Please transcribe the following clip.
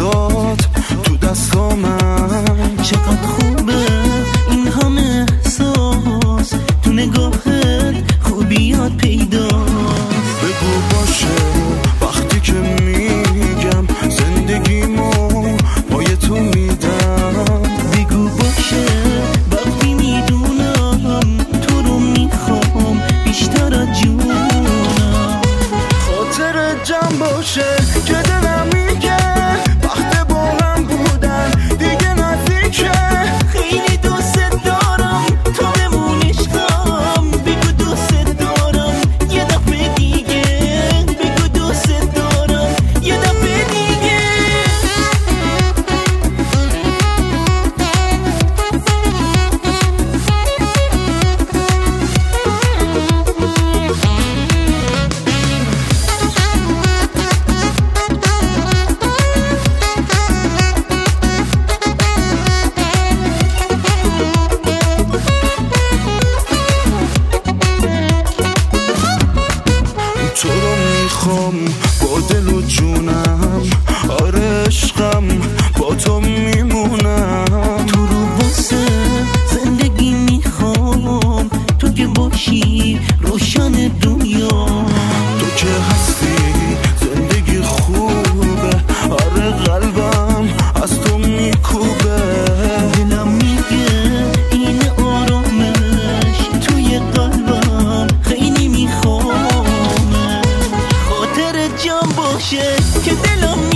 لحظات تو دستامم. چقدر خوبه این همه احساس تو نگاهت، خوبیات پیداست. بگو باشه وقتی که میگم زندگیمو پای تو میدم. بگو باشه وقتی میدونم تو رو میخوام بیشتر از جونم. خاطر جمع باشه که دلم میگه وقت با هم بودن دیگه نزدیکه. خیلی دوست دارم تو بمون عشقم. بگو دوست دارم یه دفعه دیگه. بگو دوست دارم یه دفعه دیگه. تو رو میخوام با دل و جونم. آره عشقم با تو میمونم. تو رو واسه زندگی میخوام. تو که باشی روشن دنیا. تو که هستی زندگی خوبه. آره قلبم از تو میکوبه. دلم میگه این آرامش توی قلبم خیلی میخوام. خاطر جان باشه که دلم